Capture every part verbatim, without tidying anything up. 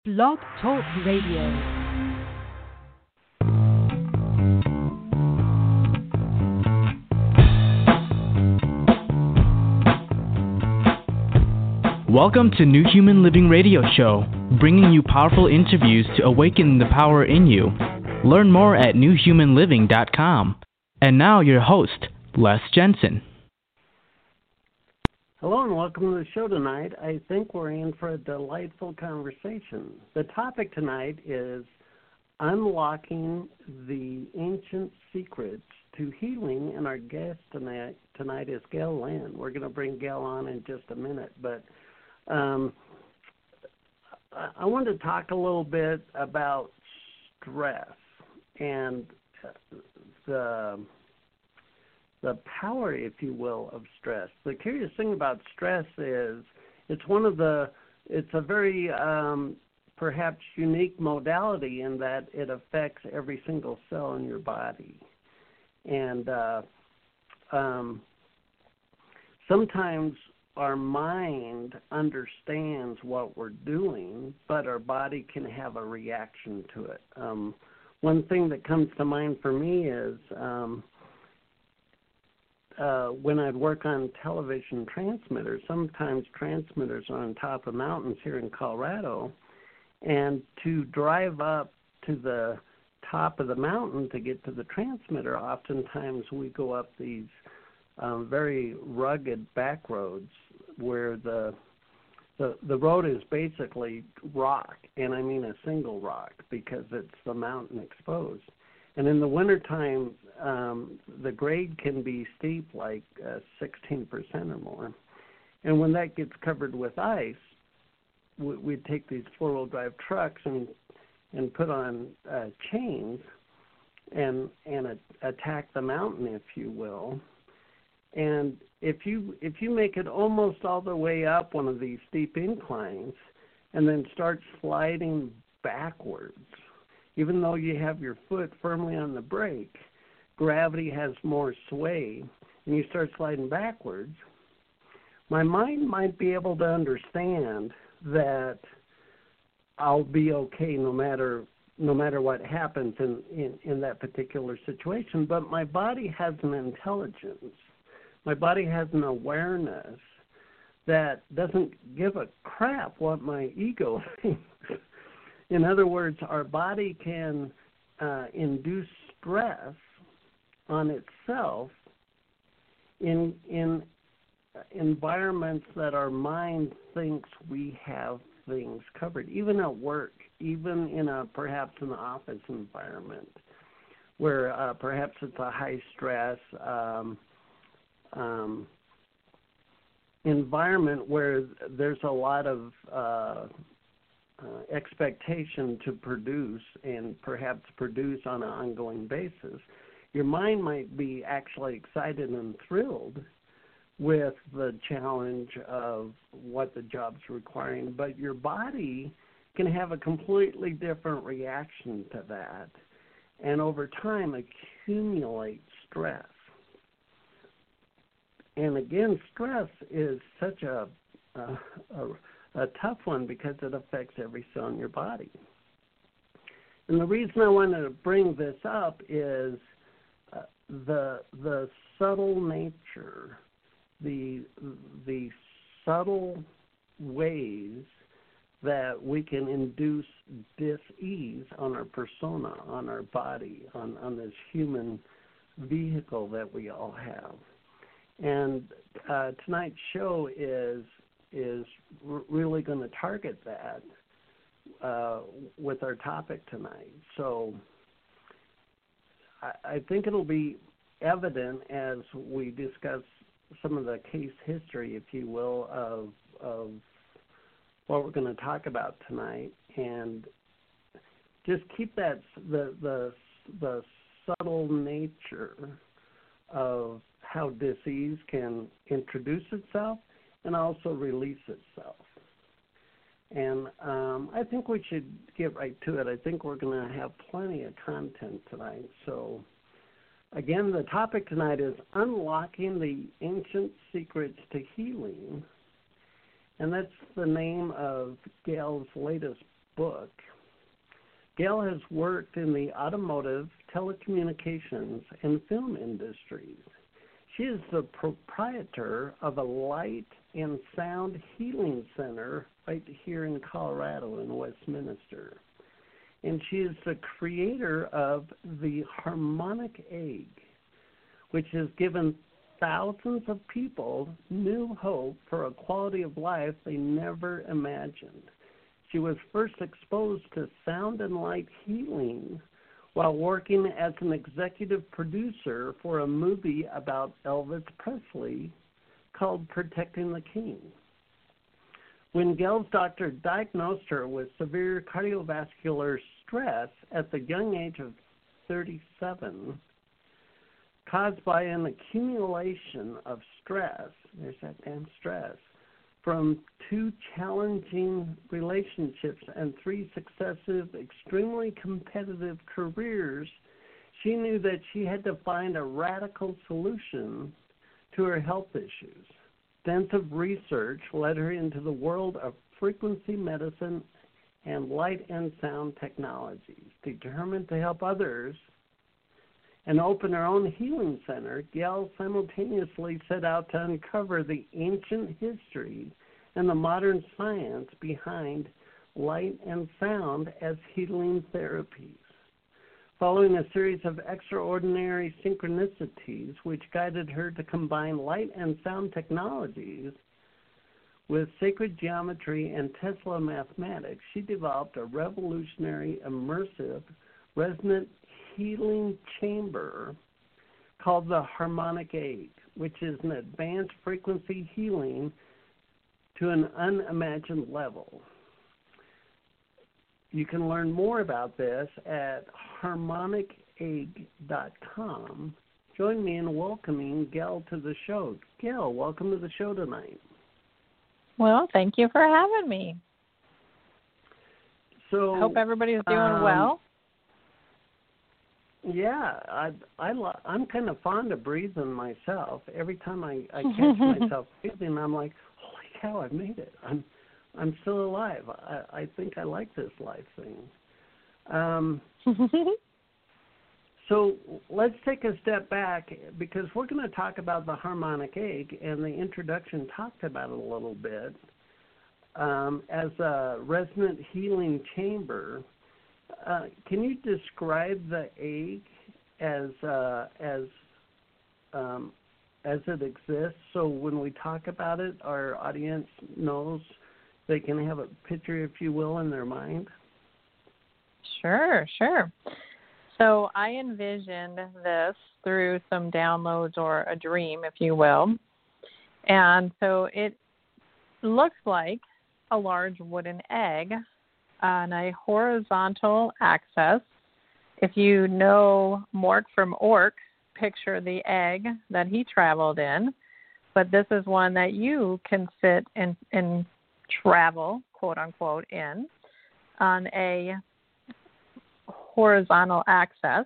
Blog Talk Radio. Welcome to New Human Living Radio Show, bringing you powerful interviews to awaken the power in you. Learn more at new human living dot com. And now your host, Les Jensen. Hello and welcome to the show tonight. I think we're in for a delightful conversation. The topic tonight is unlocking the ancient secrets to healing, and our guest tonight, tonight is Gail Lynn. We're going to bring Gail on in just a minute, but um, I want to talk a little bit about stress and the the power, if you will, of stress. The curious thing about stress is it's one of the, it's a very um, perhaps unique modality in that it affects every single cell in your body. And uh, um, sometimes our mind understands what we're doing, but our body can have a reaction to it. Um, one thing that comes to mind for me is um, Uh, when I'd work on television transmitters, sometimes transmitters are on top of mountains here in Colorado, and to drive up to the top of the mountain to get to the transmitter, oftentimes we go up these um, very rugged back roads where the, the the road is basically rock, and I mean a single rock because it's the mountain exposed. And in the wintertime, um, the grade can be steep, like uh, sixteen percent or more. And when that gets covered with ice, we, we'd take these four-wheel drive trucks and and put on uh, chains and and a, attack the mountain, if you will. And if you if you make it almost all the way up one of these steep inclines and then start sliding backwards, even though you have your foot firmly on the brake, gravity has more sway, and you start sliding backwards, my mind might be able to understand that I'll be okay no matter no matter what happens in, in, in that particular situation, but my body has an intelligence. My body has an awareness that doesn't give a crap what my ego thinks. In other words, our body can uh, induce stress on itself in in environments that our mind thinks we have things covered, even at work, even in a perhaps an office environment where uh, perhaps it's a high stress um, um, environment where there's a lot of uh, Uh, expectation to produce and perhaps produce on an ongoing basis. Your mind might be actually excited and thrilled with the challenge of what the job's requiring, but your body can have a completely different reaction to that and over time accumulate stress. And again, stress is such a, a, a a tough one because it affects every cell in your body. And the reason I wanted to bring this up is uh, the the subtle nature, the the subtle ways that we can induce dis-ease on our persona, on our body, on, on this human vehicle that we all have. And uh, tonight's show is is r- really going to target that uh, with our topic tonight. So I, I think it'll be evident as we discuss some of the case history, if you will, of, of what we're going to talk about tonight. And just keep that, the, the, the subtle nature of how disease can introduce itself and also release itself. And um, I think we should get right to it. I think we're going to have plenty of content tonight. So, again, the topic tonight is unlocking the ancient secrets to healing. And that's the name of Gail's latest book. Gail has worked in the automotive, telecommunications, and film industries. She is the proprietor of a light and sound healing center right here in Colorado in Westminster. And she is the creator of the Harmonic Egg, which has given thousands of people new hope for a quality of life they never imagined. She was first exposed to sound and light healing while working as an executive producer for a movie about Elvis Presley called Protecting the King. When Gail's doctor diagnosed her with severe cardiovascular stress at the young age of thirty-seven, caused by an accumulation of stress, there's that damn stress, from two challenging relationships and three successive, extremely competitive careers, she knew that she had to find a radical solution to her health issues. Extensive research led her into the world of frequency medicine and light and sound technologies. Determined to help others and open her own healing center, Gail simultaneously set out to uncover the ancient history and the modern science behind light and sound as healing therapies. Following a series of extraordinary synchronicities which guided her to combine light and sound technologies with sacred geometry and Tesla mathematics, she developed a revolutionary, immersive, resonant healing chamber called the Harmonic Egg, which is an advanced frequency healing to an unimagined level. You can learn more about this at harmonic egg dot com. Join me in welcoming Gail to the show. Gail, welcome to the show tonight. Well, thank you for having me. So, I hope everybody's doing um, well. Yeah, I, I, I'm kind of fond of breathing myself. Every time I, I catch myself breathing, I'm like, holy cow, I've made it. I'm I'm still alive. I, I think I like this life thing. Um, so let's take a step back because we're going to talk about the Harmonic Egg, and the introduction talked about it a little bit um, as a resonant healing chamber. Uh, can you describe the egg as uh, as um, as it exists? So when we talk about it, our audience knows they can have a picture, if you will, in their mind. Sure, sure. So I envisioned this through some downloads or a dream, if you will. And so it looks like a large wooden egg on a horizontal axis. If you know Mork from Ork, picture the egg that he traveled in, but this is one that you can sit and, and travel, quote unquote, in on a horizontal axis.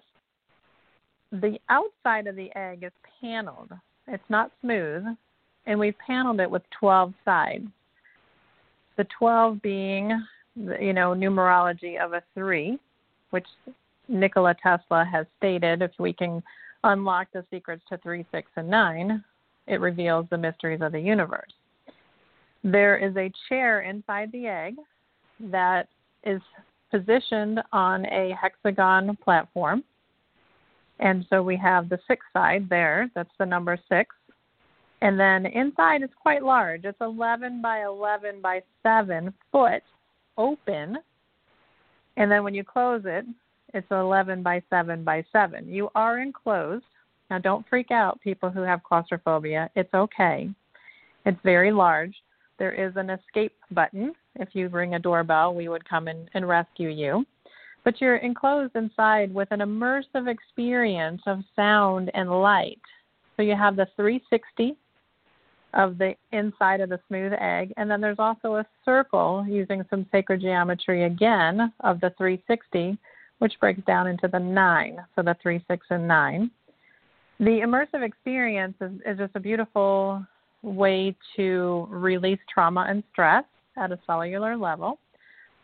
The outside of the egg is paneled. It's not smooth, and we've paneled it with twelve sides. The twelve being, you know, numerology of a three, which Nikola Tesla has stated if we can unlock the secrets to three, six, and nine, it reveals the mysteries of the universe. There is a chair inside the egg that is positioned on a hexagon platform. And so we have the sixth side there. That's the number six. And then inside it's quite large. It's eleven by eleven by seven foot open. And then when you close it, it's eleven by seven by seven. You are enclosed. Now don't freak out, people who have claustrophobia. It's okay. It's very large. There is an escape button. If you ring a doorbell, we would come in and rescue you. But you're enclosed inside with an immersive experience of sound and light. So you have the three sixty of the inside of the smooth egg, and then there's also a circle using some sacred geometry again of the three sixty, which breaks down into the nine, so the three, six, and nine. The immersive experience is, is just a beautiful way to release trauma and stress at a cellular level.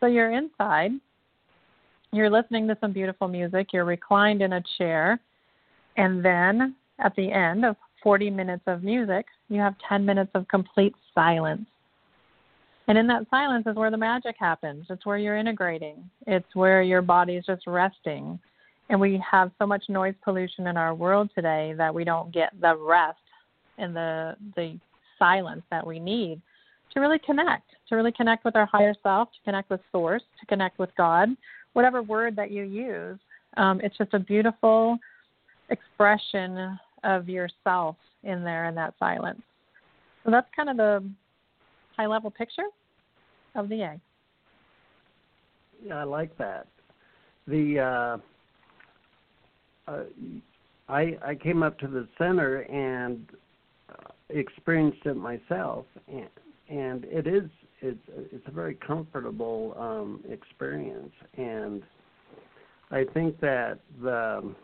So you're inside, you're listening to some beautiful music, you're reclined in a chair, and then at the end of forty minutes of music, you have ten minutes of complete silence. And in that silence is where the magic happens. It's where you're integrating. It's where your body is just resting. And we have so much noise pollution in our world today that we don't get the rest and the the silence that we need to really connect, to really connect with our higher self, to connect with Source, to connect with God, whatever word that you use. Um, it's just a beautiful expression of yourself in there in that silence. So that's kind of the high-level picture of the egg. Yeah, I like that. The uh, uh, I I came up to the center and uh, experienced it myself, and and it is it's it's a very comfortable um, experience, and I think that the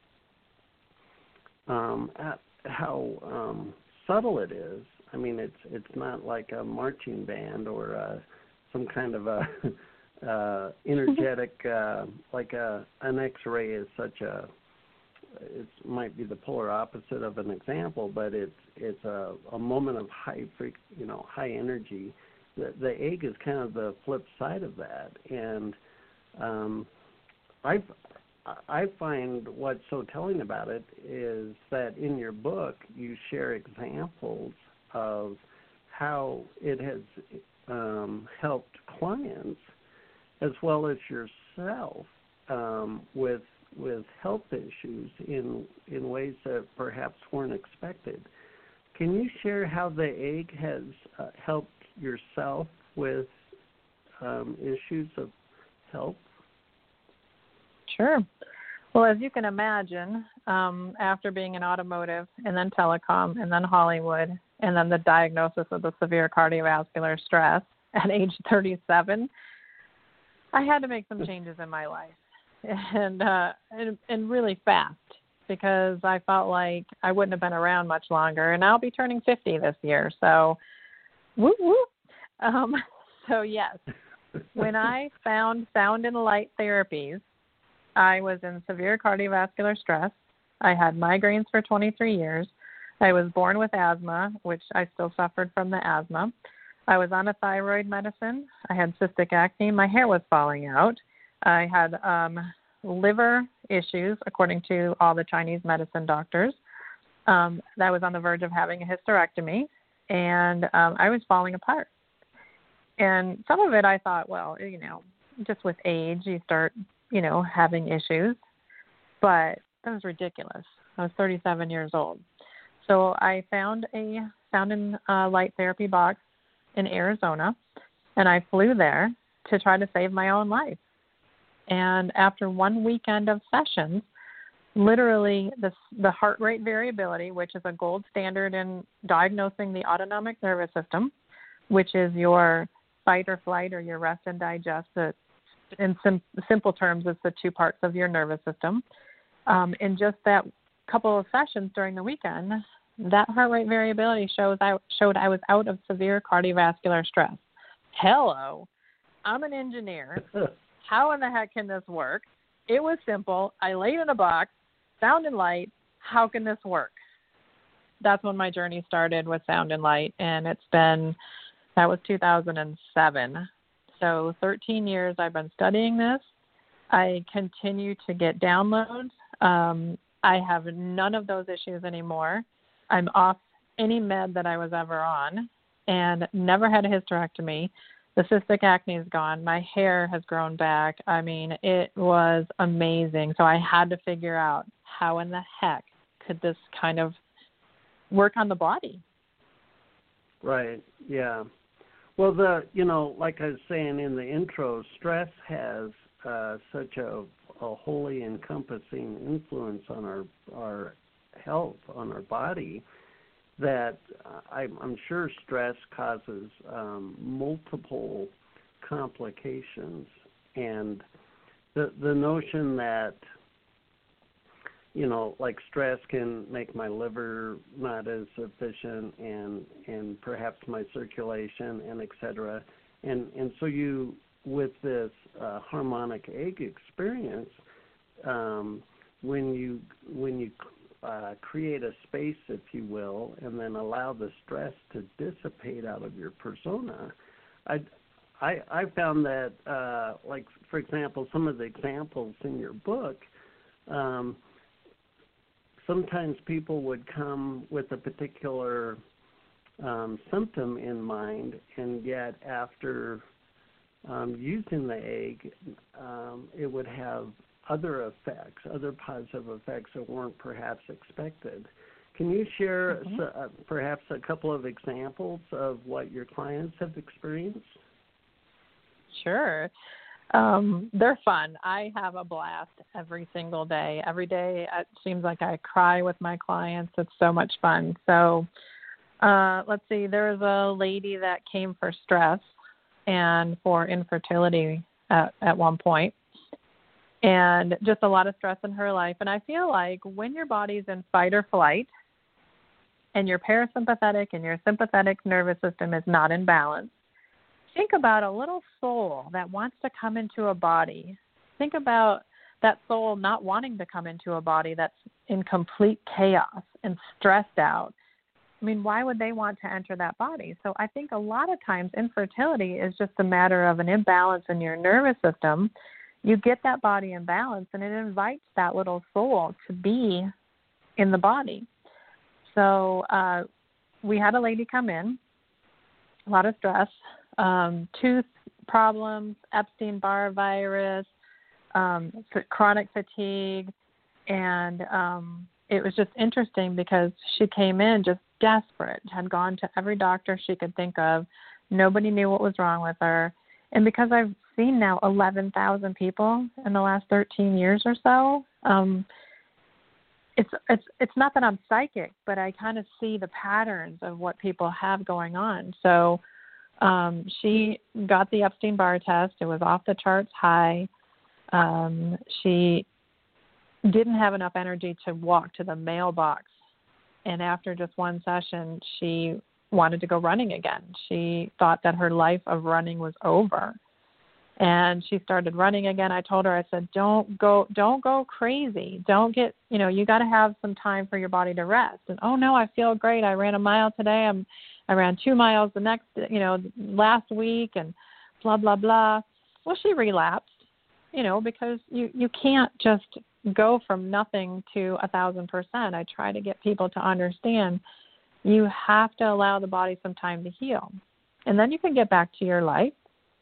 um, how um, subtle it is. I mean, it's it's not like a marching band or uh, some kind of a uh, energetic, uh, like a an X-ray is such a. It might be the polar opposite of an example, but it's it's a, a moment of high freak, you know, high energy. The the egg is kind of the flip side of that, and um, I I find what's so telling about it is that in your book you share examples of how it has um, helped clients as well as yourself um, with with health issues in in ways that perhaps weren't expected. Can you share how the egg has uh, helped yourself with um, issues of health? Sure. Well, as you can imagine, um, after being in automotive and then telecom and then Hollywood and then the diagnosis of the severe cardiovascular stress at age thirty-seven, I had to make some changes in my life. And, uh, and and really fast, because I felt like I wouldn't have been around much longer, and I'll be turning fifty this year. So, whoop whoop. Um, so yes, when I found Sound and Light Therapies, I was in severe cardiovascular stress. I had migraines for twenty-three years. I was born with asthma, which I still suffered from the asthma. I was on a thyroid medicine. I had cystic acne. My hair was falling out. I had um, liver issues, according to all the Chinese medicine doctors. Um, I was on the verge of having a hysterectomy, and um, I was falling apart. And some of it I thought, well, you know, just with age, you start, you know, having issues. But that was ridiculous. I was thirty-seven years old. So I found a Sound and uh, Light Therapy box in Arizona, and I flew there to try to save my own life. And after one weekend of sessions, literally the, the heart rate variability, which is a gold standard in diagnosing the autonomic nervous system, which is your fight or flight or your rest and digest. In sim- simple terms, it's the two parts of your nervous system. Um, in just that couple of sessions during the weekend, that heart rate variability shows I, showed I was out of severe cardiovascular stress. Hello, I'm an engineer. How in the heck can this work? It was simple. I laid in a box, Sound and Light. How can this work? That's when my journey started with Sound and Light, and it's been, that was two thousand seven. So thirteen years I've been studying this. I continue to get downloads. Um, I have none of those issues anymore. I'm off any med that I was ever on and never had a hysterectomy. The cystic acne is gone. My hair has grown back. I mean, it was amazing. So I had to figure out how in the heck could this kind of work on the body. Right, yeah. Well, the you know, like I was saying in the intro, stress has uh, such a, a wholly encompassing influence on our our health, on our body, that I'm, I'm sure stress causes um, multiple complications, and the the notion that, you know, like stress can make my liver not as efficient, and and perhaps my circulation, and et cetera. And and so you with this uh, harmonic egg experience, um, when you when you uh, create a space, if you will, and then allow the stress to dissipate out of your persona, I I, I found that, uh, like for example, some of the examples in your book. Um, sometimes people would come with a particular um, symptom in mind, and yet after um, using the egg, um, it would have other effects, other positive effects that weren't perhaps expected. Can you share mm-hmm. uh, perhaps a couple of examples of what your clients have experienced? Sure. Um, they're fun. I have a blast every single day. Every day it seems like I cry with my clients. It's so much fun. So uh, let's see, there was a lady that came for stress and for infertility at, at one point, and just a lot of stress in her life. And I feel like when your body's in fight or flight and your parasympathetic and your sympathetic nervous system is not in balance, think about a little soul that wants to come into a body. Think about that soul not wanting to come into a body that's in complete chaos and stressed out. I mean, why would they want to enter that body? So I think a lot of times infertility is just a matter of an imbalance in your nervous system. You get that body in balance, and it invites that little soul to be in the body. So uh, we had a lady come in, a lot of stress, Um, tooth problems, Epstein-Barr virus, um, chronic fatigue, and um, it was just interesting because she came in just desperate, had gone to every doctor she could think of. Nobody knew what was wrong with her. And because I've seen now eleven thousand people in the last thirteen years or so, um, it's it's it's not that I'm psychic, but I kind of see the patterns of what people have going on. So Um, she got the Epstein-Barr test. It was off the charts high. Um, she didn't have enough energy to walk to the mailbox. And after just one session, she wanted to go running again. She thought that her life of running was over. And she started running again. I told her, I said, don't go, don't go crazy. Don't get, you know, you got to have some time for your body to rest. And, oh no, I feel great. I ran a mile today. I'm, I ran two miles the next, you know, last week, and blah, blah, blah. Well, she relapsed, you know, because you, you can't just go from nothing to a thousand percent. I try to get people to understand you have to allow the body some time to heal, and then you can get back to your life.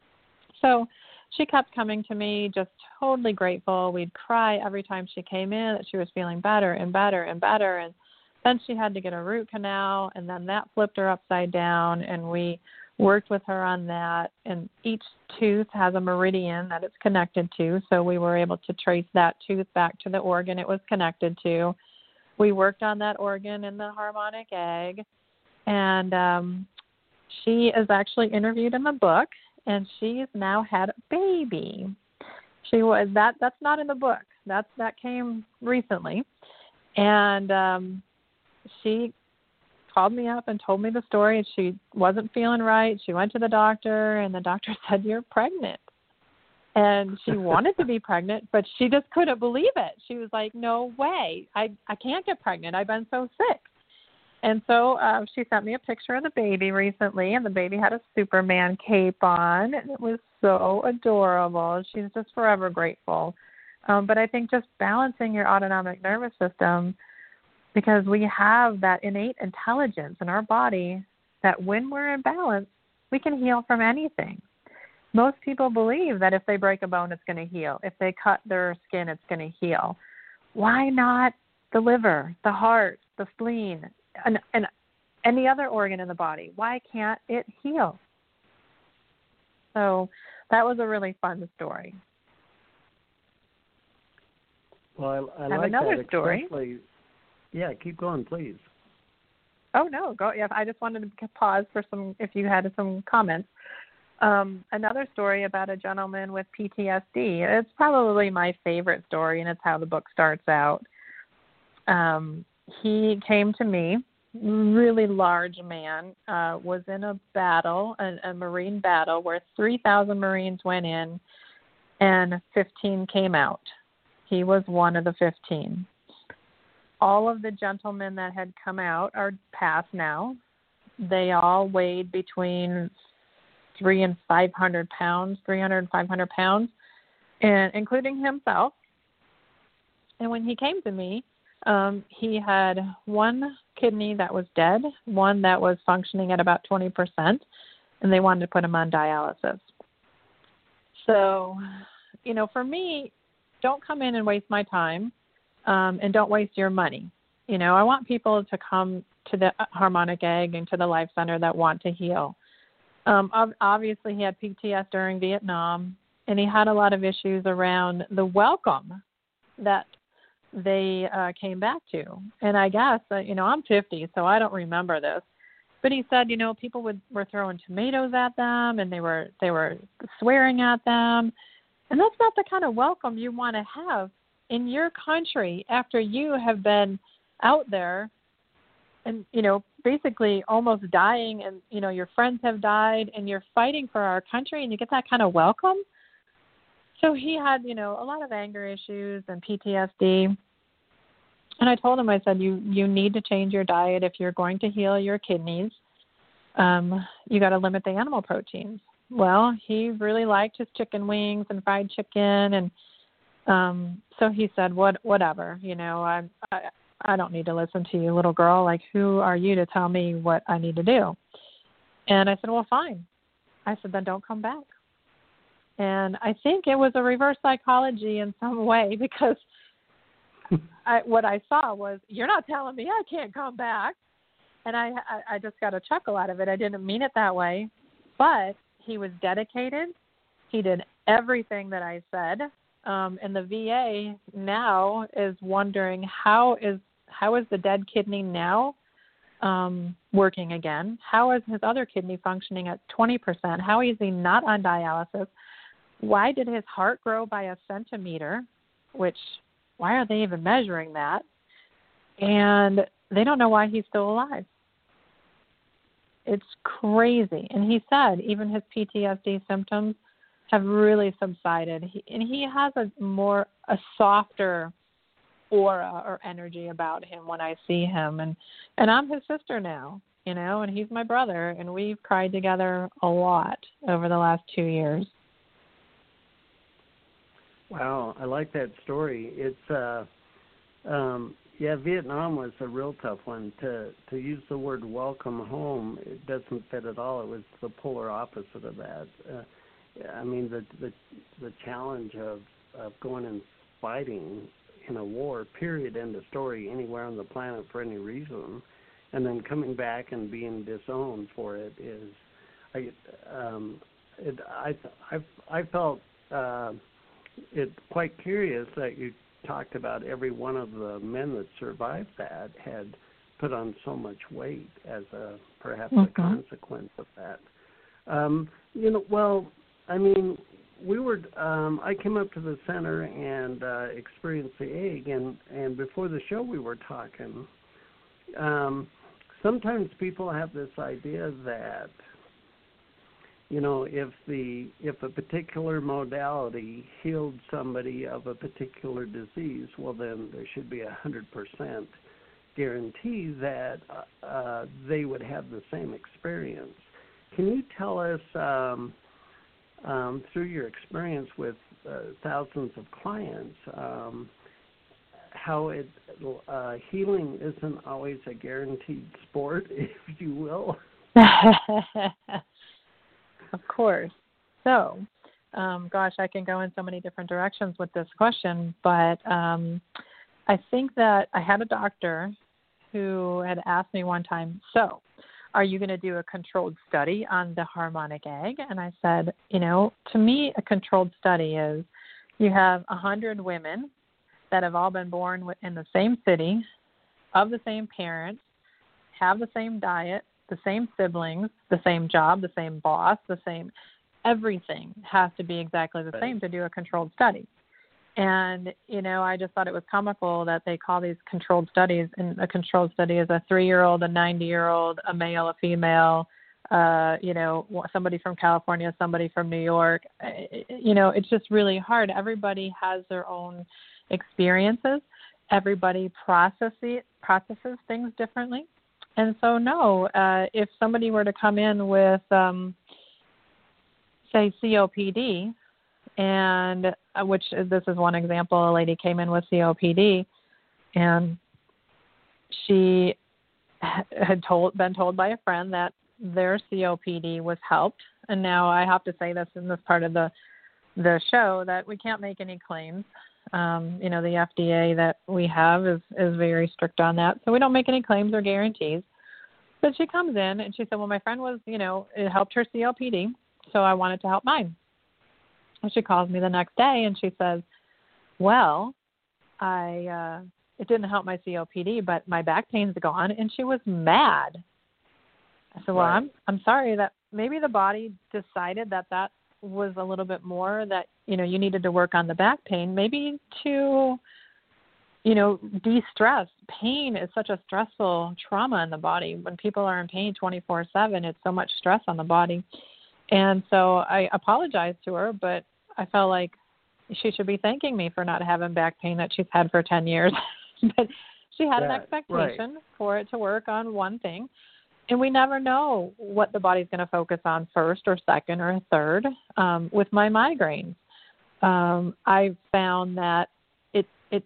So she kept coming to me, just totally grateful. We'd cry every time she came in that she was feeling better and better and better. And then she had to get a root canal, and then that flipped her upside down, and we worked with her on that. And each tooth has a meridian that it's connected to, so we were able to trace that tooth back to the organ it was connected to. We worked on that organ in the harmonic egg, and um, she is actually interviewed in the book, and she's now had a baby. She was that. That's not in the book. That's that came recently, and um, she called me up and told me the story. She wasn't feeling right. She went to the doctor, and the doctor said, "You're pregnant." And she wanted to be pregnant, but she just couldn't believe it. She was like, "No way. I, I can't get pregnant. I've been so sick." And so uh, she sent me a picture of the baby recently, and the baby had a Superman cape on, and it was so adorable. She's just forever grateful. Um, but I think just balancing your autonomic nervous system, because we have that innate intelligence in our body that when we're in balance, we can heal from anything. Most people believe that if they break a bone, it's going to heal. If they cut their skin, it's going to heal. Why not the liver, the heart, the spleen, and, and any other organ in the body? Why can't it heal? So that was a really fun story. Well, I, I, I have like another that story. Especially... Yeah, keep going, please. Oh, no, go. Yeah, I just wanted to pause for some, if you had some comments. Um, another story about a gentleman with P T S D. It's probably my favorite story, and it's how the book starts out. Um, he came to me really large man, uh, was in a battle, a, a Marine battle, where three thousand Marines went in and fifteen came out. He was one of the fifteen. All of the gentlemen that had come out are passed now. They all weighed between three and five hundred pounds, three hundred and five hundred pounds, and including himself. And when he came to me, um, he had one kidney that was dead, one that was functioning at about twenty percent, and they wanted to put him on dialysis. So, you know, for me, don't come in and waste my time, um, and don't waste your money. You know, I want people to come to the Harmonic Egg and to the Life Center that want to heal. Um, obviously, he had P T S D during Vietnam, and he had a lot of issues around the welcome that they uh, came back to. And I guess, uh, you know, I'm fifty, so I don't remember this. But he said, you know, people would, were throwing tomatoes at them, and they were they were swearing at them. And that's not the kind of welcome you want to have in your country after you have been out there and, you know, basically almost dying, and, you know, your friends have died, and you're fighting for our country, and you get that kind of welcome. So he had, you know, a lot of anger issues and P T S D. And I told him, I said, you, you need to change your diet if you're going to heal your kidneys. Um, you got to limit the animal proteins. Well, he really liked his chicken wings and fried chicken. And um, so he said, what, whatever, you know, I, I, I don't need to listen to you, little girl. Like, who are you to tell me what I need to do? And I said, well, fine. I said, then don't come back. And I think it was a reverse psychology in some way, because I, what I saw was, you're not telling me I can't come back. And I, I, I just got a chuckle out of it. I didn't mean it that way. But he was dedicated. He did everything that I said. Um, and the V A now is wondering, how is how is the dead kidney now um, working again? How is his other kidney functioning at twenty percent? How is he not on dialysis? Why did his heart grow by a centimeter? Which, why are they even measuring that? And they don't know why he's still alive. It's crazy. And he said even his P T S D symptoms have really subsided. He, and he has a more, a softer aura or energy about him when I see him. And, and I'm his sister now, you know, and he's my brother. And we've cried together a lot over the last two years. Wow, I like that story. It's, uh, um, yeah, Vietnam was a real tough one. To to use the word welcome home, it doesn't fit at all. It was the polar opposite of that. Uh, I mean, the, the the challenge of, of going and fighting in a war, period, end of story, anywhere on the planet for any reason, and then coming back and being disowned for it is, I, um, it, I, I, I felt uh, it quite curious that you talked about every one of the men that survived that had put on so much weight as a perhaps mm-hmm. a consequence of that. Um, you know, well, I mean, we were. Um, I came up to the center and uh, experienced the egg, and, and before the show we were talking. Um, sometimes people have this idea that, you know, if the if a particular modality healed somebody of a particular disease, well, then there should be a hundred percent guarantee that uh, they would have the same experience. Can you tell us, um, um, through your experience with uh, thousands of clients, um, how it uh, healing isn't always a guaranteed sport, if you will? Of course. So, um, gosh, I can go in so many different directions with this question, but um, I think that I had a doctor who had asked me one time, so are you going to do a controlled study on the Harmonic Egg? And I said, you know, to me, a controlled study is you have one hundred women that have all been born in the same city, of the same parents, have the same diet, the same siblings, the same job, the same boss, the same, everything has to be exactly the same to do a controlled study. And, you know, I just thought it was comical that they call these controlled studies, and a controlled study is a three-year-old, a ninety-year-old, a male, a female, uh, you know, somebody from California, somebody from New York. You know, it's just really hard. Everybody has their own experiences. Everybody processes, processes things differently. And so, no, uh, if somebody were to come in with, um, say, C O P D, and uh, which this is one example, a lady came in with C O P D, and she had told been told by a friend that their C O P D was helped. And now I have to say this in this part of the the show that we can't make any claims. Um, you know, the F D A that we have is, is very strict on that. So we don't make any claims or guarantees. But she comes in and she said, well, my friend was, you know, it helped her C O P D, so I wanted to help mine. And she calls me the next day and she says, well, I uh, it didn't help my C O P D, but my back pain's gone. And she was mad. I said, well, right. I'm I'm sorry that maybe the body decided that that was a little bit more, that, you know, you needed to work on the back pain, maybe to, you know, de-stress. Pain is such a stressful trauma in the body. When people are in pain twenty-four seven, it's so much stress on the body. And so I apologized to her, but I felt like she should be thanking me for not having back pain that she's had for ten years. But she had yeah, an expectation right. for it to work on one thing. And we never know what the body's going to focus on first or second or third. Um, with my migraines, um, I found that it, it,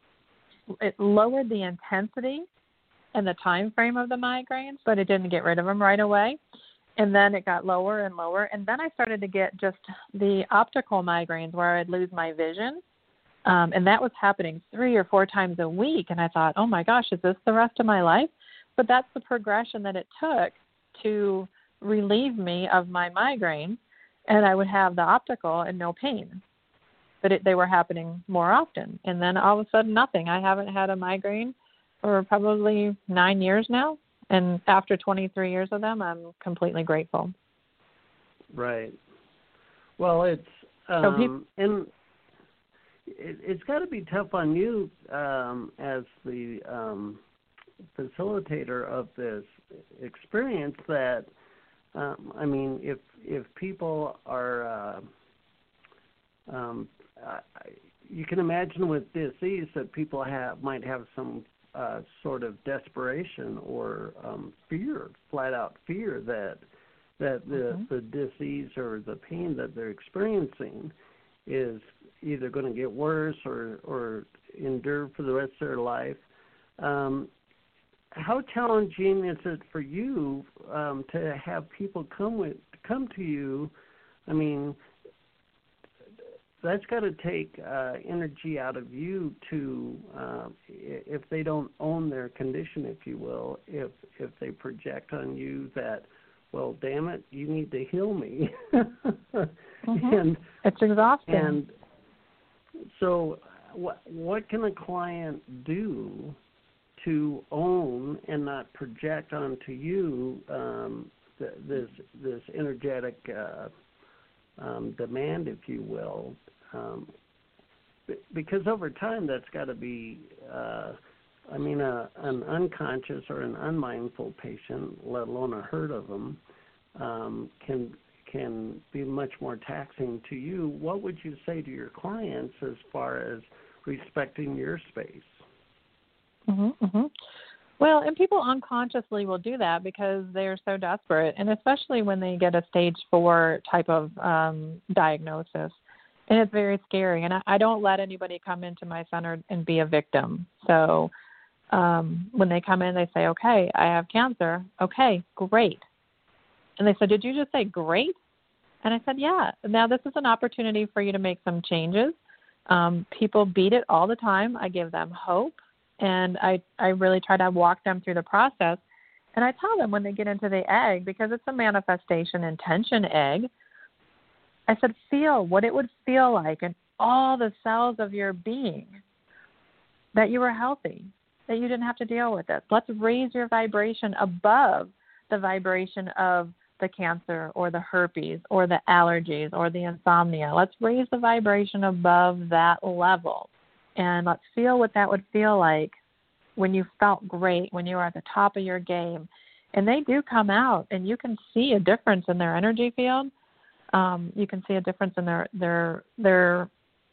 it lowered the intensity and the time frame of the migraines, but it didn't get rid of them right away. And then it got lower and lower. And then I started to get just the optical migraines where I'd lose my vision. Um, and that was happening three or four times a week. And I thought, oh, my gosh, is this the rest of my life? But that's the progression that it took to relieve me of my migraine. And I would have the optical and no pain. But it, they were happening more often. And then all of a sudden, nothing. I haven't had a migraine for probably nine years now. And after twenty-three years of them, I'm completely grateful. Right. Well, it's um, so people, and it, it's got to be tough on you um, as the um, facilitator of this experience. That um, I mean, if if people are, uh, um, I, you can imagine with disease that people have might have some. Uh, sort of desperation or um, fear, flat-out fear that that the, mm-hmm. the disease or the pain that they're experiencing is either going to get worse or, or endure for the rest of their life. Um, how challenging is it for you um, to have people come with come to you? I mean, that's got to take uh, energy out of you to, uh, if they don't own their condition, if you will, if if they project on you that, well, damn it, you need to heal me. mm-hmm. and it's exhausting. And so what, what can a client do to own and not project onto you um, th- this, this energetic uh Um, demand, if you will, um, because over time that's got to be, uh, I mean, a, an unconscious or an unmindful patient, let alone a herd of them, um, can can be much more taxing to you. What would you say to your clients as far as respecting your space? Mm-hmm, mm-hmm. Well, and people unconsciously will do that because they're so desperate, and especially when they get a stage four type of um, diagnosis. And it's very scary. And I, I don't let anybody come into my center and be a victim. So um, when they come in, they say, okay, I have cancer. Okay, great. And they said, did you just say great? And I said, yeah. Now this is an opportunity for you to make some changes. Um, people beat it all the time. I give them hope. And I, I really try to walk them through the process. And I tell them when they get into the egg, because it's a manifestation intention egg, I said, feel what it would feel like in all the cells of your being that you were healthy, that you didn't have to deal with it. Let's raise your vibration above the vibration of the cancer or the herpes or the allergies or the insomnia. Let's raise the vibration above that level. And let's feel what that would feel like when you felt great, when you were at the top of your game. And they do come out, and you can see a difference in their energy field. Um, you can see a difference in their their their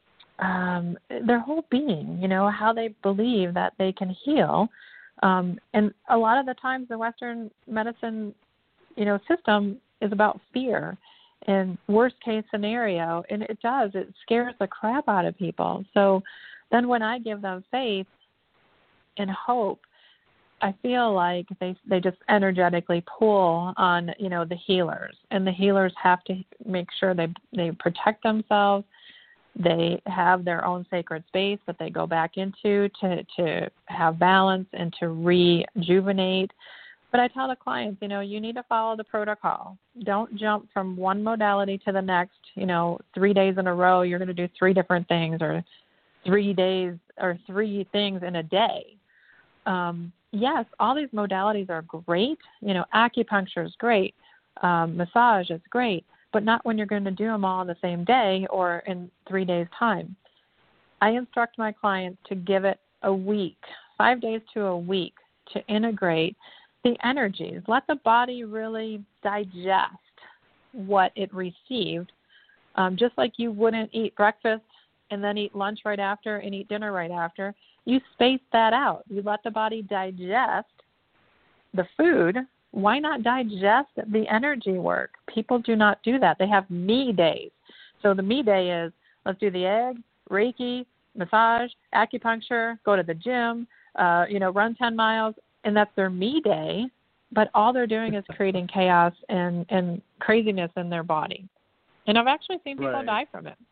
um, their whole being, you know, how they believe that they can heal. Um, and a lot of the times the Western medicine, you know, system is about fear and worst case scenario, and it does. It scares the crap out of people. So then when I give them faith and hope, I feel like they they just energetically pull on, you know, the healers, and the healers have to make sure they they protect themselves. They have their own sacred space that they go back into to, to have balance and to rejuvenate. But I tell the clients, you know, you need to follow the protocol. Don't jump from one modality to the next, you know, three days in a row, you're going to do three different things, or three days or three things in a day. Um, yes, all these modalities are great. You know, acupuncture is great. Um, massage is great. But not when you're going to do them all the same day or in three days' time. I instruct my clients to give it a week, five days to a week, to integrate the energies. Let the body really digest what it received, um, just like you wouldn't eat breakfast and then eat lunch right after and eat dinner right after. You space that out. You let the body digest the food. Why not digest the energy work? People do not do that. They have me days. So the me day is, let's do the egg, Reiki, massage, acupuncture, go to the gym, uh, you know, run ten miles, and that's their me day. But all they're doing is creating chaos and, and craziness in their body. And I've actually seen people Right. die from it.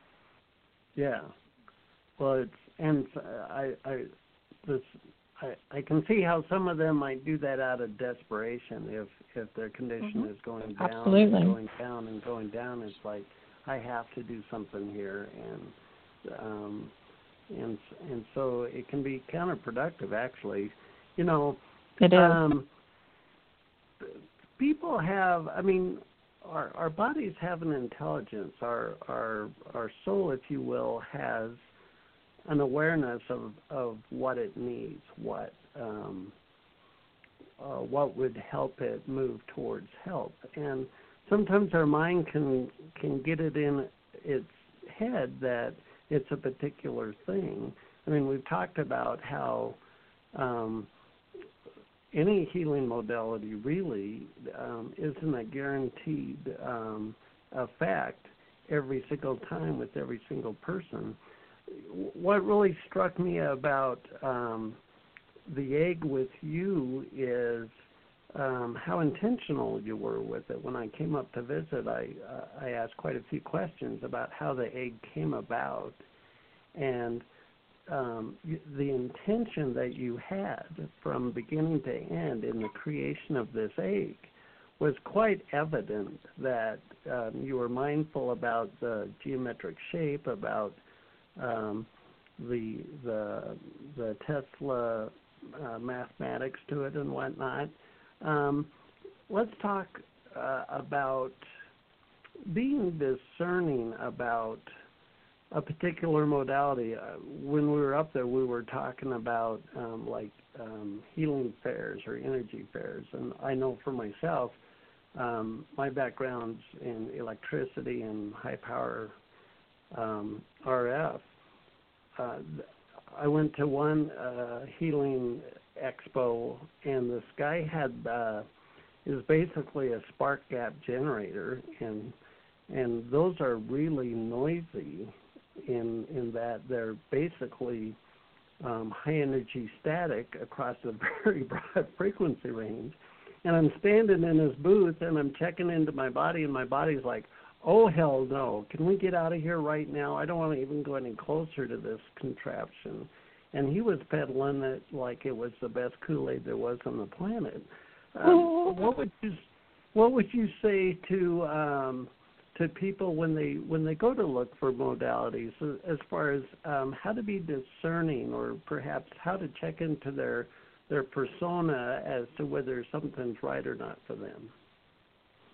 Yeah. Well, it's, and I, I, this, I, I can see how some of them might do that out of desperation. If if their condition Mm-hmm. is going down Absolutely. and going down and going down, it's like, I have to do something here, and um, and and so it can be counterproductive, actually. You know, It is. um, people have. I mean, our our bodies have an intelligence. Our our our soul, if you will, has an awareness of, of what it needs, what um, uh, what would help it move towards help. And sometimes our mind can can get it in its head that it's a particular thing. I mean, we've talked about how um, any healing modality really um, isn't a guaranteed um, effect every single time with every single person. What really struck me about um, the egg with you is um, how intentional you were with it. When I came up to visit, I uh, I asked quite a few questions about how the egg came about, and um, the intention that you had from beginning to end in the creation of this egg was quite evident. That um, you were mindful about the geometric shape, about Um, the the the Tesla uh, mathematics to it and whatnot. Um, let's talk uh, about being discerning about a particular modality. Uh, when we were up there, we were talking about um, like um, healing fairs or energy fairs, and I know for myself, um, my background's in electricity and high power Um, R F. Uh, I went to one uh, healing expo, and this guy had uh, is basically a spark gap generator, and and those are really noisy in in that they're basically um, high energy static across a very broad frequency range. And I'm standing in his booth, and I'm checking into my body, and my body's like, oh, hell no. Can we get out of here right now? I don't want to even go any closer to this contraption. And he was peddling it like it was the best Kool-Aid there was on the planet. Um, what would you what would you say to um, to people when they when they go to look for modalities, as far as um, how to be discerning, or perhaps how to check into their their persona as to whether something's right or not for them?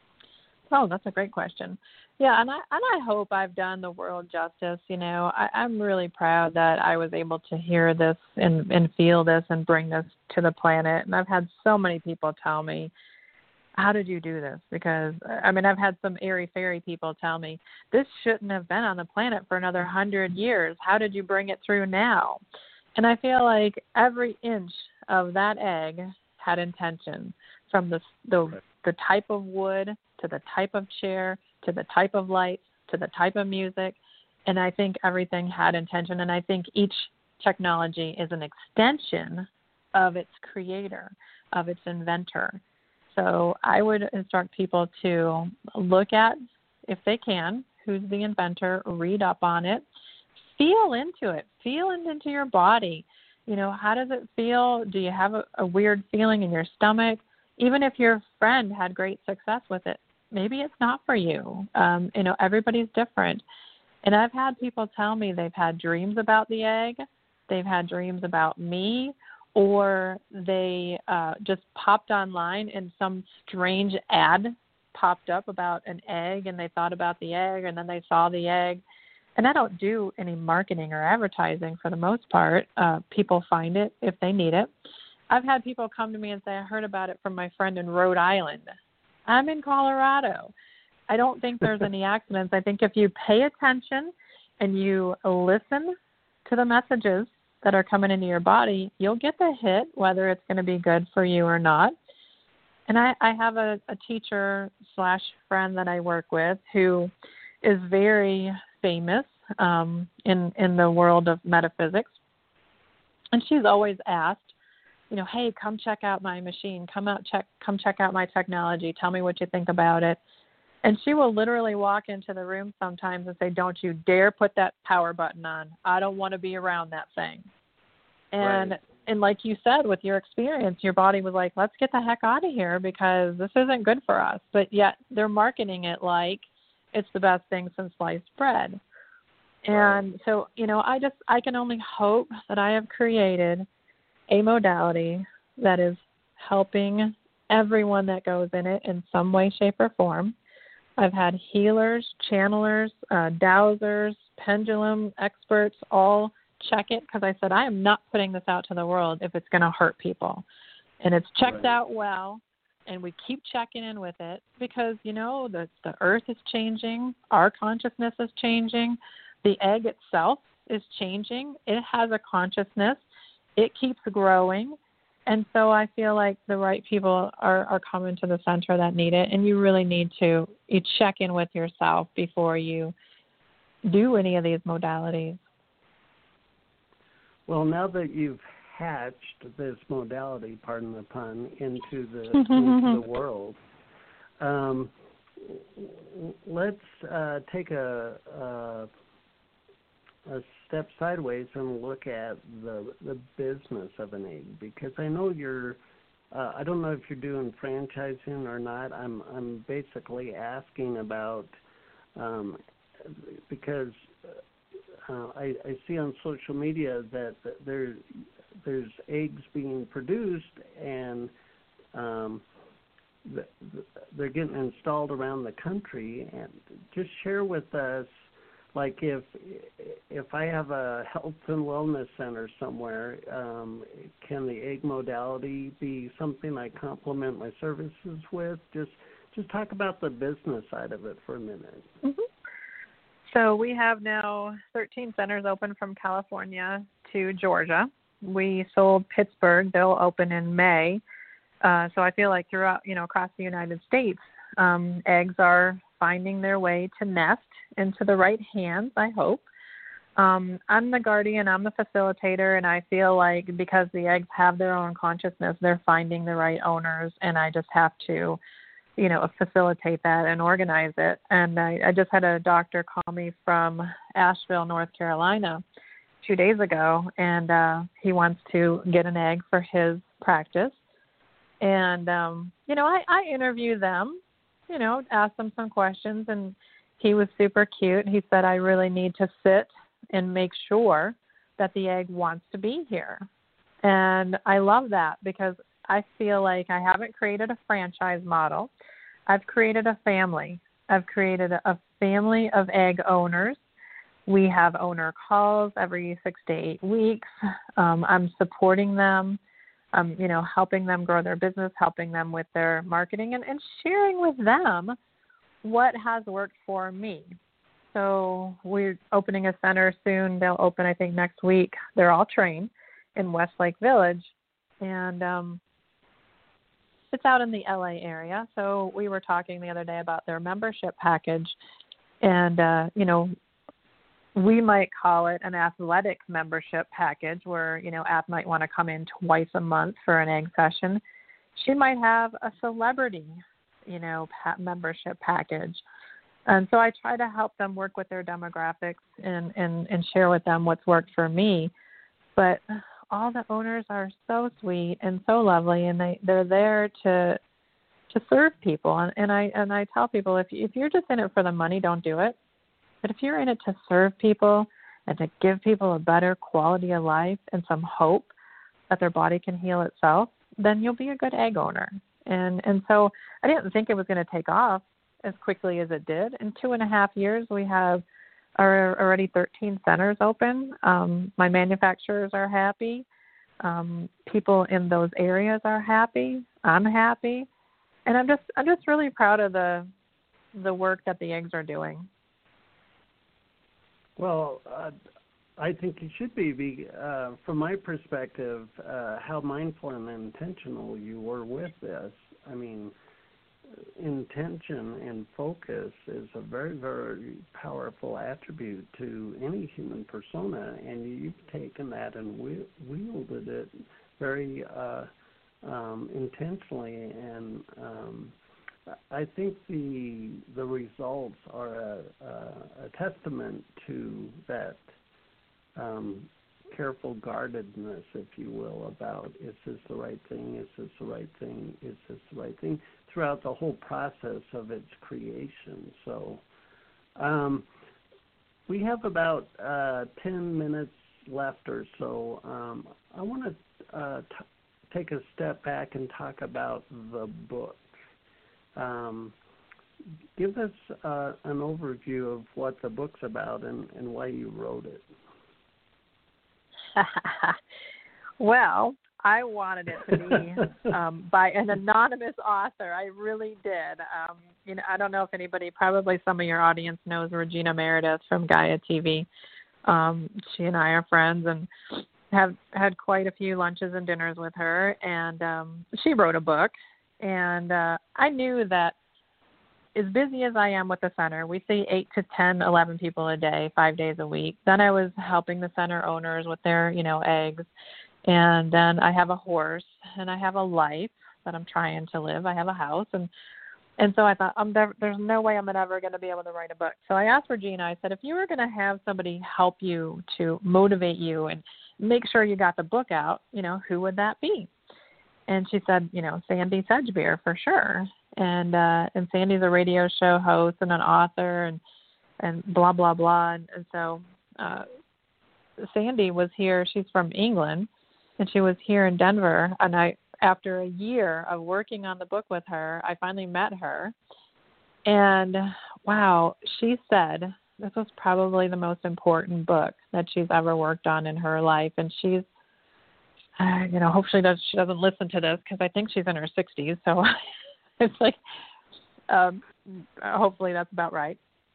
Oh, that's a great question. Yeah, and I and I hope I've done the world justice. You know, I, I'm really proud that I was able to hear this and, and feel this and bring this to the planet. And I've had so many people tell me, how did you do this? Because, I mean, I've had some airy-fairy people tell me, this shouldn't have been on the planet for another hundred years. How did you bring it through now? And I feel like every inch of that egg had intention, from the the, the type of wood to the type of chair to the type of light to the type of music. And I think everything had intention. And I think each technology is an extension of its creator, of its inventor. So I would instruct people to look at, if they can, who's the inventor, read up on it, feel into it, feel it into your body. You know, how does it feel? Do you have a, a weird feeling in your stomach? Even if your friend had great success with it, maybe it's not for you. Um, you know, everybody's different. And I've had people tell me they've had dreams about the egg, they've had dreams about me, or they uh, just popped online and some strange ad popped up about an egg, and they thought about the egg, and then they saw the egg. And I don't do any marketing or advertising for the most part. Uh, people find it if they need it. I've had people come to me and say, I heard about it from my friend in Rhode Island. I'm in Colorado. I don't think there's any accidents. I think if you pay attention and you listen to the messages that are coming into your body, you'll get the hit, whether it's going to be good for you or not. And I, I have a, a teacher slash friend that I work with who is very famous um, in, in the world of metaphysics. And she's always asked, you know, hey, come check out my machine. Come out, check, come check out my technology. Tell me what you think about it. And she will literally walk into the room sometimes and say, don't you dare put that power button on. I don't want to be around that thing. And right. and like you said, with your experience, your body was like, let's get the heck out of here because this isn't good for us. But yet they're marketing it like it's the best thing since sliced bread. And right. so, you know, I just, I can only hope that I have created a modality that is helping everyone that goes in it in some way, shape, or form. I've had healers, channelers, uh, dowsers, pendulum experts all check it because I said, I am not putting this out to the world if it's going to hurt people. And it's checked right. out well, and we keep checking in with it because, you know, the, the earth is changing. Our consciousness is changing. The egg itself is changing. It has a consciousness. It keeps growing. And so I feel like the right people are, are coming to the center that need it. And you really need to you check in with yourself before you do any of these modalities. Well, now that you've hatched this modality, pardon the pun, into the, into the world, um, let's uh, take a, a a step sideways and look at the the business of an egg, because I know you're uh, I don't know if you're doing franchising or not. I'm I'm basically asking about um, because uh, I, I see on social media that, that there there's eggs being produced and um, the, the, they're getting installed around the country. And just share with us, like if if I have a health and wellness center somewhere, um, can the egg modality be something I complement my services with? Just just talk about the business side of it for a minute. Mm-hmm. So we have now thirteen centers open from California to Georgia. We sold Pittsburgh. They'll open in May. Uh, so I feel like throughout, you know, across the United States, um, eggs are finding their way to nest into the right hands, I hope. Um, I'm the guardian, I'm the facilitator, and I feel like because the eggs have their own consciousness, they're finding the right owners, and I just have to, you know, facilitate that and organize it. And I, I just had a doctor call me from Asheville, North Carolina, two days ago, and uh, he wants to get an egg for his practice. And, um, you know, I, I interview them, you know, ask them some questions, and he was super cute. He said, I really need to sit and make sure that the egg wants to be here. And I love that because I feel like I haven't created a franchise model. I've created a family. I've created a, a family of egg owners. We have owner calls every six to eight weeks. Um, I'm supporting them, um, you know, helping them grow their business, helping them with their marketing, and, and sharing with them what has worked for me. So we're opening a center soon. They'll open, I think, next week. They're all trained in Westlake Village. And um, it's out in the L A area. So we were talking the other day about their membership package. And, uh, you know, we might call it an athletic membership package where, you know, Ath might want to come in twice a month for an egg session. She might have a celebrity, you know, pa- membership package. And so I try to help them work with their demographics and, and, and share with them what's worked for me. But all the owners are so sweet and so lovely, and they, they're there to to serve people. And, and I and I tell people, if if you're just in it for the money, don't do it. But if you're in it to serve people and to give people a better quality of life and some hope that their body can heal itself, then you'll be a good egg owner. And and so I didn't think it was going to take off as quickly as it did. In two and a half years, we have are already thirteen centers open. Um, my manufacturers are happy. Um, people in those areas are happy. I'm happy, and I'm just I'm just really proud of the the work that the eggs are doing. Well, uh, I think you should be. be uh, from my perspective, uh, how mindful and intentional you were with this. I mean, intention and focus is a very, very powerful attribute to any human persona, and you've taken that and wielded it very uh, um, intentionally. And um, I think the the results are a, a, a testament to that um, careful guardedness, if you will, about is this the right thing, is this the right thing, is this the right thing, throughout the whole process of its creation. So um, we have about uh, ten minutes left or so. Um, I want to uh, t- take a step back and talk about the book. Um, give us uh, an overview of what the book's about and, and why you wrote it. Well, I wanted it to be um, by an anonymous author. I really did. Um, you know, I don't know if anybody, probably some of your audience knows Regina Meredith from Gaia T V. Um, she and I are friends and have had quite a few lunches and dinners with her. And um, she wrote a book. And uh, I knew that as busy as I am with the center, we see eight to ten, eleven people a day, five days a week. Then I was helping the center owners with their, you know, eggs. And then I have a horse and I have a life that I'm trying to live. I have a house. And, and so I thought, I'm never, there's no way I'm ever going to be able to write a book. So I asked Regina, I said, if you were going to have somebody help you to motivate you and make sure you got the book out, you know, who would that be? And she said, you know, Sandy Sedgbeer for sure. And uh, and Sandy's a radio show host and an author and and blah, blah, blah. And, and so uh, Sandy was here. She's from England, and she was here in Denver. And I, after a year of working on the book with her, I finally met her. And, wow, she said this was probably the most important book that she's ever worked on in her life. And she's, uh, you know, hopefully does, she doesn't listen to this because I think she's in her sixties. So it's like, um, hopefully that's about right.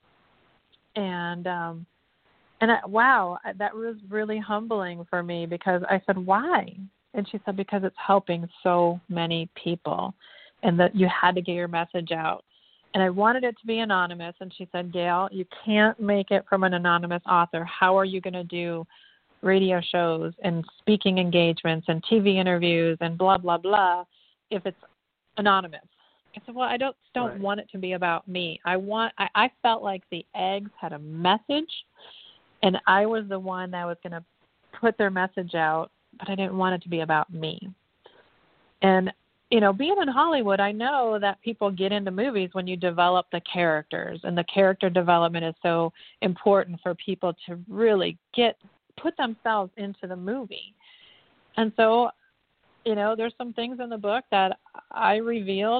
And, um, and I, wow, that was really humbling for me because I said, why? And she said, because it's helping so many people and that you had to get your message out. And I wanted it to be anonymous. And she said, Gail, you can't make it from an anonymous author. How are you going to do radio shows and speaking engagements and T V interviews and blah, blah, blah if it's anonymous? I said, well, I don't don't right. want it to be about me. I want. I, I felt like the eggs had a message, and I was the one that was going to put their message out, but I didn't want it to be about me. And, you know, being in Hollywood, I know that people get into movies when you develop the characters, and the character development is so important for people to really get put themselves into the movie. And so, you know, there's some things in the book that I revealed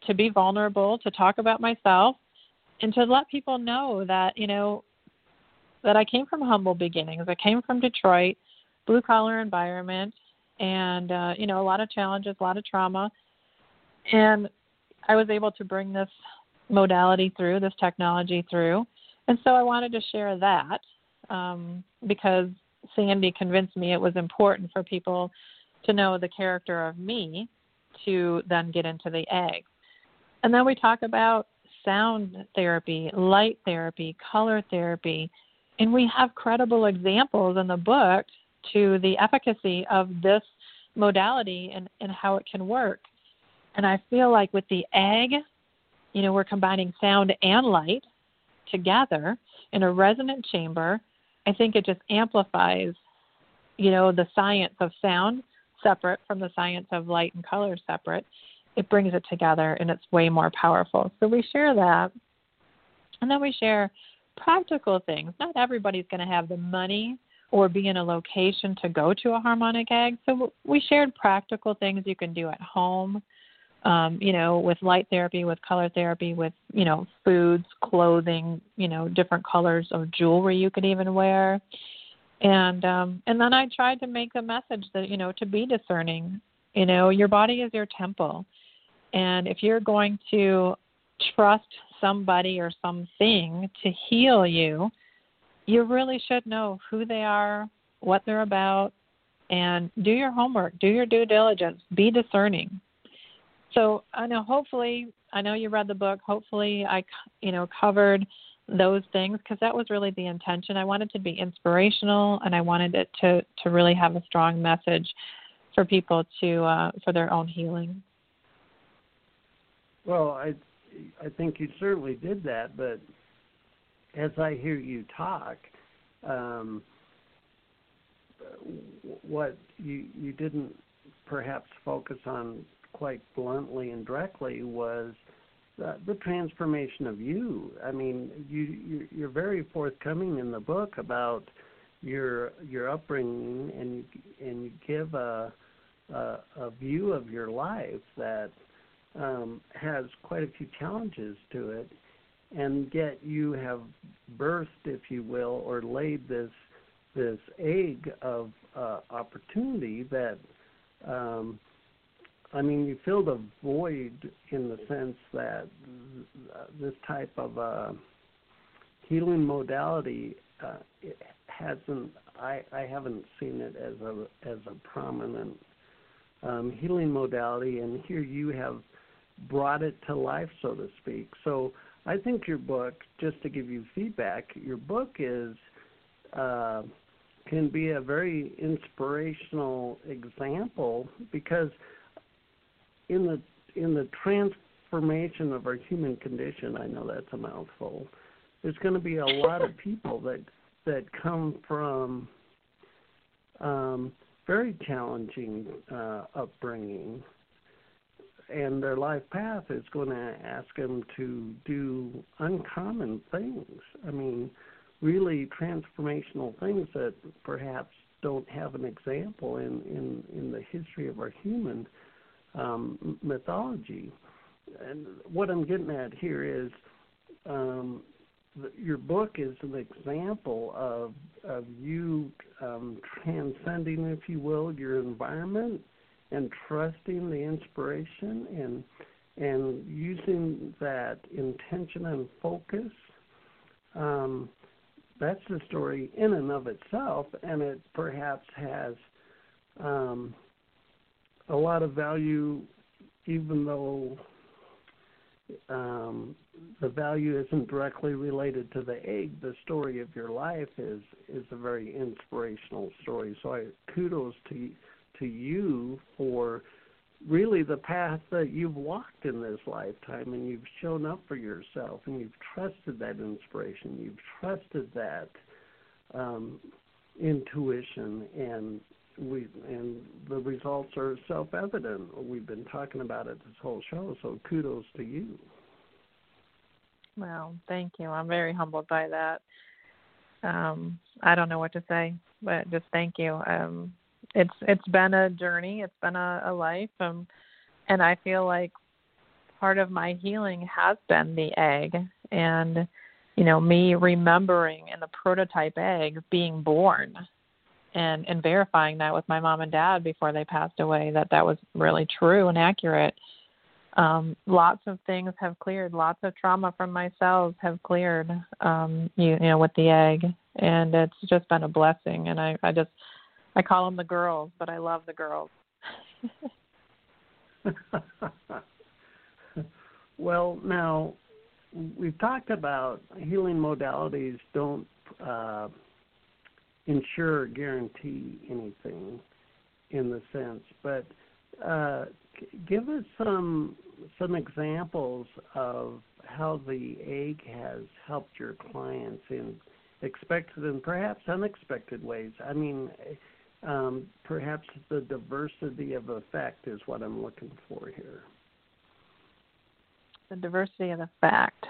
to be vulnerable, to talk about myself, and to let people know that, you know, that I came from humble beginnings. I came from Detroit, blue-collar environment, and, uh, you know, a lot of challenges, a lot of trauma. And I was able to bring this modality through, this technology through. And so I wanted to share that um, because Sandy convinced me it was important for people to know the character of me to then get into the egg. And then we talk about sound therapy, light therapy, color therapy, and we have credible examples in the book to the efficacy of this modality and, and how it can work. And I feel like with the egg, you know, we're combining sound and light together in a resonant chamber. I think it just amplifies, you know, the science of sound separate from the science of light and color separate. It brings it together, and it's way more powerful. So we share that. And then we share practical things. Not everybody's going to have the money or be in a location to go to a harmonic egg. So we shared practical things you can do at home, um, you know, with light therapy, with color therapy, with, you know, foods, clothing, you know, different colors of jewelry you could even wear. And um, and then I tried to make the message that, you know, to be discerning. You know, your body is your temple. And if you're going to trust somebody or something to heal you, you really should know who they are, what they're about, and do your homework, do your due diligence, be discerning. So I know hopefully, I know you read the book, hopefully I, you know, covered those things because that was really the intention. I wanted to be inspirational, and I wanted it to, to really have a strong message for people to, uh, for their own healing. Well, I, I think you certainly did that, but as I hear you talk, um, what you you didn't perhaps focus on quite bluntly and directly was the, the transformation of you. I mean, you you're very forthcoming in the book about your your upbringing, and you, and you give a, a a view of your life that um, has quite a few challenges to it. And yet you have birthed, if you will, or laid this this egg of uh, opportunity that, um, I mean, you filled a void in the sense that this type of uh, healing modality uh, it hasn't. I, I haven't seen it as a as a prominent um, healing modality, and here you have brought it to life, so to speak. So I think your book, just to give you feedback, your book is uh, can be a very inspirational example because in the in the transformation of our human condition, I know that's a mouthful, there's going to be a lot of people that that come from um, very challenging uh, upbringing. And their life path is going to ask them to do uncommon things. I mean, really transformational things that perhaps don't have an example in, in, in the history of our human um, mythology. And what I'm getting at here is um, the, your book is an example of, of you um, transcending, if you will, your environment and trusting the inspiration and and using that intention and focus. Um, that's the story in and of itself, and it perhaps has um, a lot of value, even though um, the value isn't directly related to the egg. The story of your life is is a very inspirational story. So I kudos to you. to you for really the path that you've walked in this lifetime, and you've shown up for yourself, and you've trusted that inspiration, you've trusted that um, intuition, and we and the results are self-evident. We've been talking about it this whole show, so kudos to you. Well, thank you. I'm very humbled by that. Um, I don't know what to say, but just thank you. Um, It's it's been a journey. It's been a, a life, um, and I feel like part of my healing has been the egg, and, you know, me remembering in the prototype egg being born and, and verifying that with my mom and dad before they passed away, that that was really true and accurate. Um, lots of things have cleared. Lots of trauma from my cells have cleared, um, you, you know, with the egg. And it's just been a blessing. And I, I just, I call them the girls, but I love the girls. Well, now, we've talked about healing modalities don't uh, ensure or guarantee anything in the sense, but uh, give us some some examples of how the egg has helped your clients in expected and perhaps unexpected ways. I mean, um, perhaps the diversity of effect is what I'm looking for here. The diversity of effect.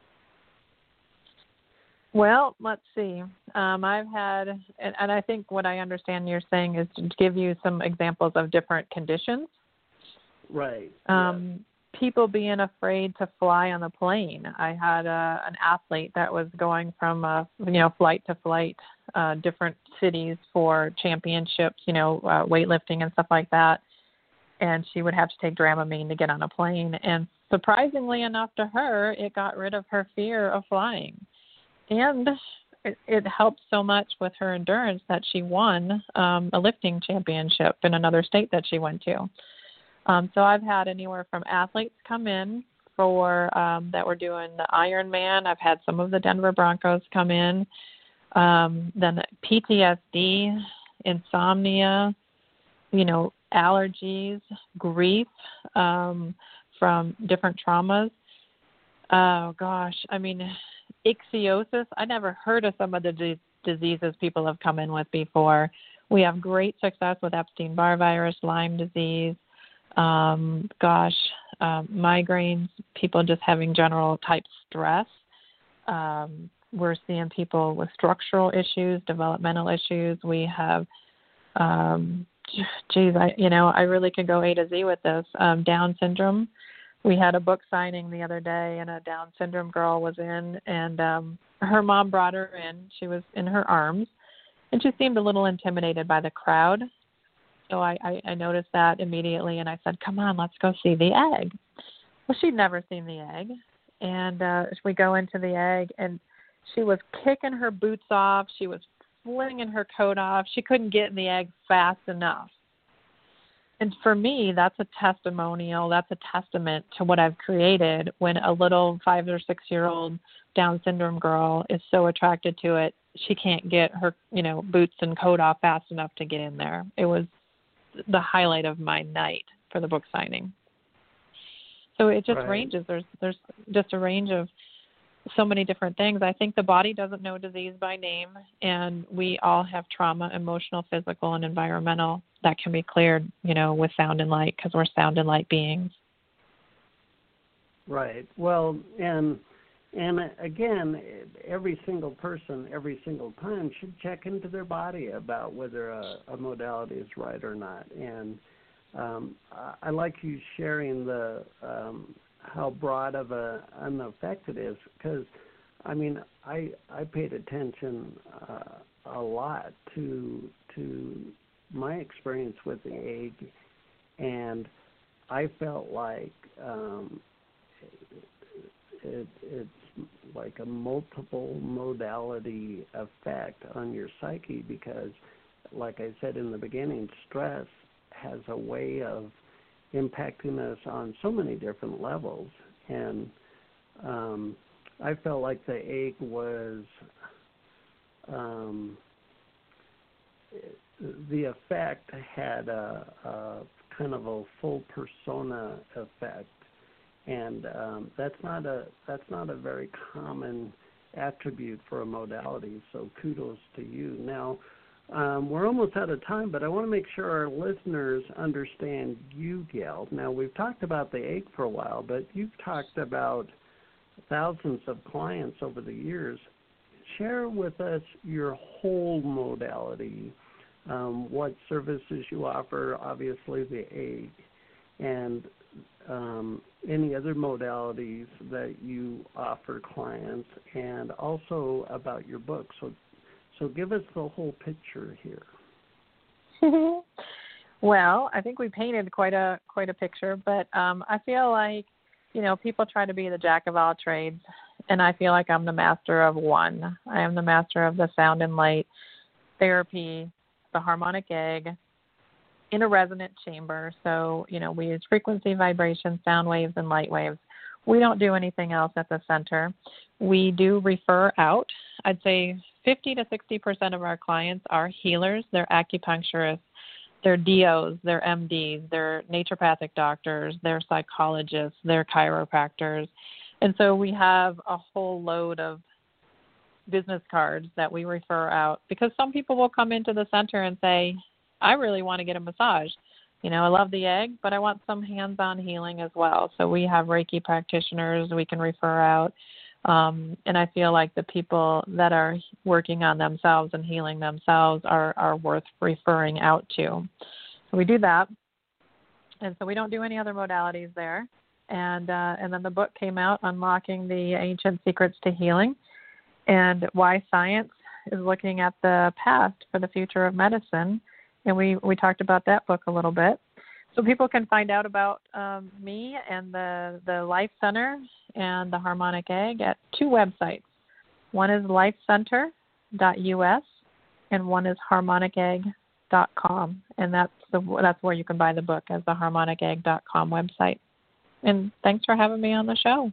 Well, let's see. Um, I've had, and, and I think what I understand you're saying is to give you some examples of different conditions. Right. Um, yes. People being afraid to fly on the plane. I had a, an athlete that was going from, uh, you know, flight to flight, uh, different cities for championships, you know, uh, weightlifting and stuff like that. And she would have to take Dramamine to get on a plane. And surprisingly enough to her, it got rid of her fear of flying. And it, it helped so much with her endurance that she won um, a lifting championship in another state that she went to. Um, so I've had anywhere from athletes come in for um, that were doing the Ironman. I've had some of the Denver Broncos come in. Um, then P T S D, insomnia, you know, allergies, grief um, from different traumas. Oh, gosh. I mean, ichthyosis. I never heard of some of the d- diseases people have come in with before. We have great success with Epstein-Barr virus, Lyme disease. Um, gosh, uh, migraines, people just having general type stress. Um, we're seeing people with structural issues, developmental issues. We have, um, geez, I, you know, I really could go A to Z with this. Um, Down syndrome. We had a book signing the other day, and a Down syndrome girl was in, and um, her mom brought her in. She was in her arms, and she seemed a little intimidated by the crowd. So I, I, I noticed that immediately, and I said, come on, let's go see the egg. Well, she'd never seen the egg. And uh, we go into the egg, and she was kicking her boots off. She was flinging her coat off. She couldn't get in the egg fast enough. And for me, that's a testimonial. That's a testament to what I've created when a little five- or six-year-old Down syndrome girl is so attracted to it, she can't get her, you know, boots and coat off fast enough to get in there. It was the highlight of my night for the book signing. So it just right. ranges. There's there's just a range of so many different things. I think the body doesn't know disease by name, and we all have trauma, emotional, physical, and environmental that can be cleared, you know, with sound and light, because we're sound and light beings. Right. Well, and and again, every single person, every single time, should check into their body about whether a, a modality is right or not. And um, I, I like you sharing the um, how broad of a, an effect it is, because, I mean, I I paid attention uh, a lot to to my experience with the egg, and I felt like um, it, it's like a multiple modality effect on your psyche, because, like I said in the beginning, stress has a way of impacting us on so many different levels. And um, I felt like the egg was um, the effect had a, a kind of a full persona effect. And um, that's not a that's not a very common attribute for a modality. So kudos to you. Now, um, we're almost out of time, but I want to make sure our listeners understand you, Gail. Now, we've talked about the egg for a while, but you've talked about thousands of clients over the years. Share with us your whole modality, um, what services you offer, obviously the egg, and um, any other modalities that you offer clients, and also about your book. So, so give us the whole picture here. Well, I think we painted quite a quite a picture, but um, I feel like, you know, people try to be the jack of all trades, and I feel like I'm the master of one. I am the master of the sound and light therapy, the harmonic egg, in a resonant chamber. So, you know, we use frequency, vibration, sound waves, and light waves. We don't do anything else at the center. We do refer out. I'd say fifty to sixty percent of our clients are healers. They're acupuncturists, they're D Os, they're M Ds, they're naturopathic doctors, they're psychologists, they're chiropractors. And so we have a whole load of business cards that we refer out, because some people will come into the center and say, I really want to get a massage. You know, I love the egg, but I want some hands-on healing as well. So we have Reiki practitioners we can refer out. Um, and I feel like the people that are working on themselves and healing themselves are, are worth referring out to. So we do that. And so we don't do any other modalities there. And uh, and then the book came out, Unlocking the Ancient Secrets to Healing, and why science is looking at the past for the future of medicine. And we, we talked about that book a little bit. So people can find out about um, me and the, the Life Center and the Harmonic Egg at two websites. One is life center dot U S and one is harmonic egg dot com. And that's the that's where you can buy the book, as the harmonic egg dot com website. And thanks for having me on the show.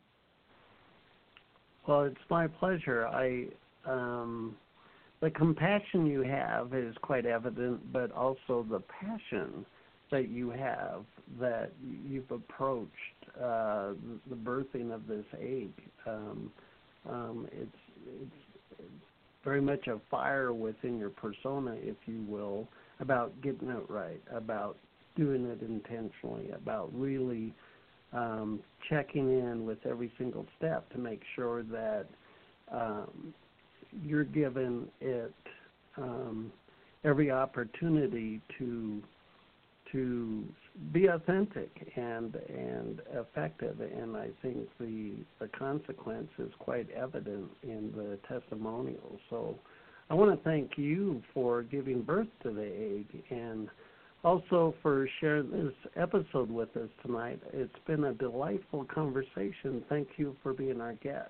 Well, it's my pleasure. I um, the compassion you have is quite evident, but also the passion that you have, that you've approached uh, the birthing of this egg. Um, um, it's, it's very much a fire within your persona, if you will, about getting it right, about doing it intentionally, about really um, checking in with every single step to make sure that um, you're given it um, every opportunity to to be authentic and and effective. And I think the the consequence is quite evident in the testimonials. So I want to thank you for giving birth to the egg, and also for sharing this episode with us tonight. It's been a delightful conversation. Thank you for being our guest.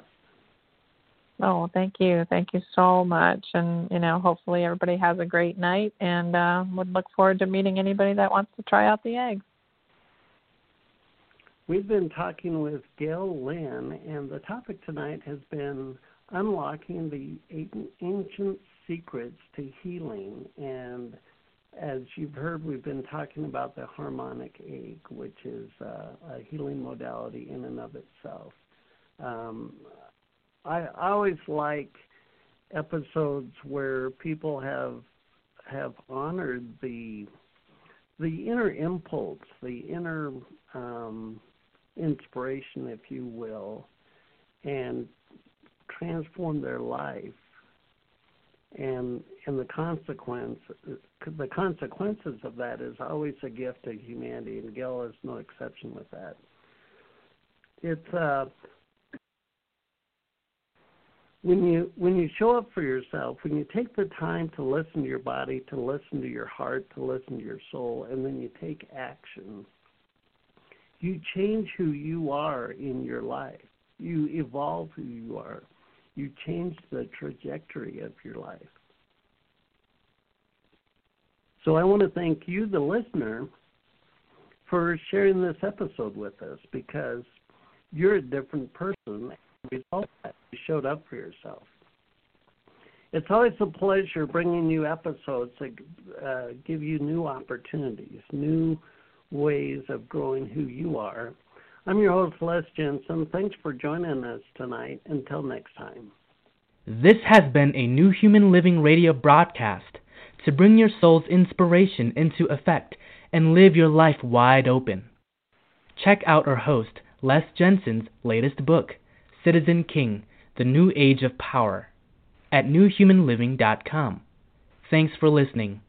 Oh, thank you. Thank you so much. And, you know, hopefully everybody has a great night, and uh, would look forward to meeting anybody that wants to try out the egg. We've been talking with Gail Lynn, and the topic tonight has been unlocking the ancient secrets to healing. And as you've heard, we've been talking about the harmonic egg, which is uh, a healing modality in and of itself. Um, I always like episodes where people have have honored the the inner impulse, the inner um, inspiration, if you will, and transform their life. And and the consequence, the consequences of that is always a gift to humanity, and Gail is no exception with that. It's uh, When you when you show up for yourself, when you take the time to listen to your body, to listen to your heart, to listen to your soul, and then you take action, you change who you are in your life. You evolve who you are. You change the trajectory of your life. So I want to thank you, the listener, for sharing this episode with us, because you're a different person. Result that you showed up for yourself. It's always a pleasure bringing you episodes that uh, give you new opportunities, new ways of growing who you are. I'm your host, Les Jensen. Thanks for joining us tonight. Until next time. This has been a New Human Living radio broadcast to bring your soul's inspiration into effect and live your life wide open. Check out our host, Les Jensen's latest book, Citizen King, The New Age of Power, at new human living dot com. Thanks for listening.